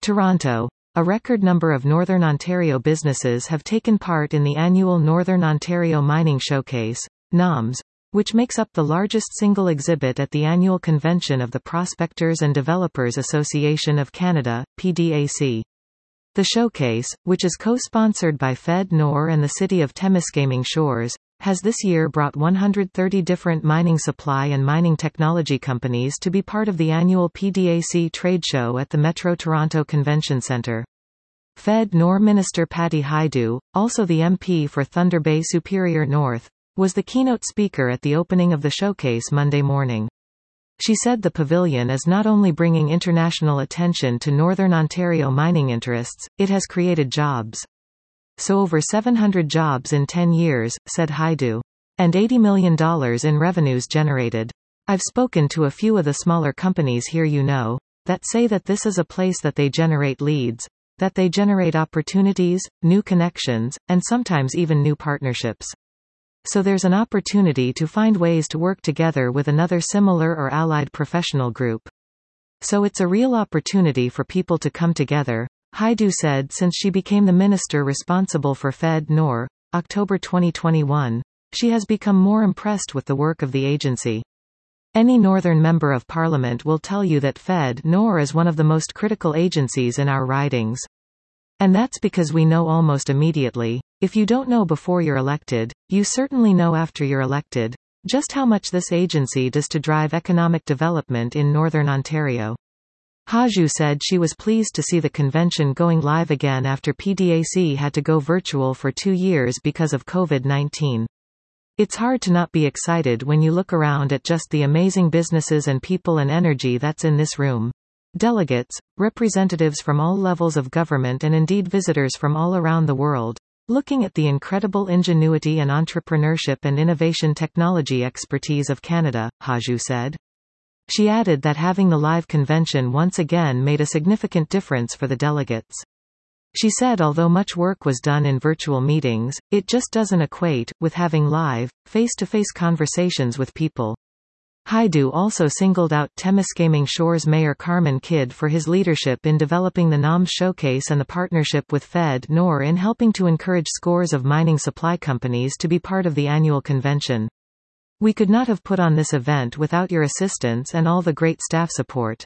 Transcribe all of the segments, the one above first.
Toronto. A record number of Northern Ontario businesses have taken part in the annual Northern Ontario Mining Showcase, NOMS, which makes up the largest single exhibit at the annual convention of the Prospectors and Developers Association of Canada, PDAC. The showcase, which is co-sponsored by Fed Nor and the City of Temiskaming Shores, has this year brought 130 different mining supply and mining technology companies to be part of the annual PDAC trade show at the Metro Toronto Convention Centre. Fed Nor Minister Patty Hajdu, also the MP for Thunder Bay Superior North, was the keynote speaker at the opening of the showcase Monday morning. She said the pavilion is not only bringing international attention to Northern Ontario mining interests, it has created jobs. So over 700 jobs in 10 years, said Hajdu. And $80 million in revenues generated. I've spoken to a few of the smaller companies here that say that this is a place that they generate leads, that they generate opportunities, new connections, and sometimes even new partnerships. So there's an opportunity to find ways to work together with another similar or allied professional group. So it's a real opportunity for people to come together, Hajdu said. Since she became the minister responsible for Fed Nor, October 2021, she has become more impressed with the work of the agency. Any Northern Member of Parliament will tell you that Fed Nor is one of the most critical agencies in our ridings. And that's because we know almost immediately, if you don't know before you're elected, you certainly know after you're elected, just how much this agency does to drive economic development in Northern Ontario. Hajdu said she was pleased to see the convention going live again after PDAC had to go virtual for 2 years because of COVID-19. It's hard to not be excited when you look around at just the amazing businesses and people and energy that's in this room. Delegates, representatives from all levels of government and indeed visitors from all around the world, looking at the incredible ingenuity and entrepreneurship and innovation technology expertise of Canada, Hajdu said. She added that having the live convention once again made a significant difference for the delegates. She said although much work was done in virtual meetings, it just doesn't equate with having live, face-to-face conversations with people. Hajdu also singled out Temiskaming Shores Mayor Carmen Kidd for his leadership in developing the NOMS showcase and the partnership with Fed Nor in helping to encourage scores of mining supply companies to be part of the annual convention. We could not have put on this event without your assistance and all the great staff support.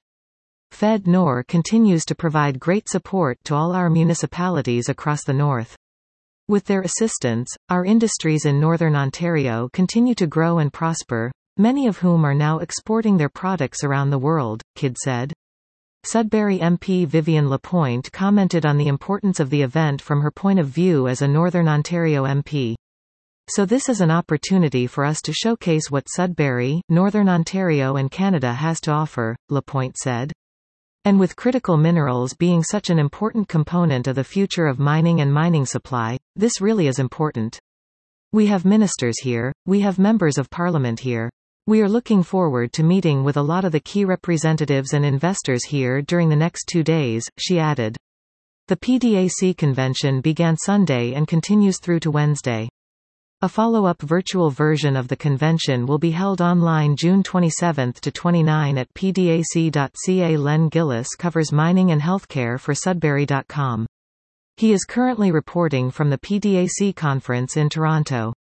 Fed Nor continues to provide great support to all our municipalities across the north. With their assistance, our industries in Northern Ontario continue to grow and prosper, many of whom are now exporting their products around the world, Kidd said. Sudbury MP Vivian Lapointe commented on the importance of the event from her point of view as a Northern Ontario MP. So this is an opportunity for us to showcase what Sudbury, Northern Ontario and Canada has to offer, Lapointe said. And with critical minerals being such an important component of the future of mining and mining supply, this really is important. We have ministers here, we have members of parliament here. We are looking forward to meeting with a lot of the key representatives and investors here during the next 2 days, she added. The PDAC convention began Sunday and continues through to Wednesday. A follow-up virtual version of the convention will be held online June 27 to 29 at pdac.ca. Len Gillis covers mining and healthcare for Sudbury.com. He is currently reporting from the PDAC conference in Toronto.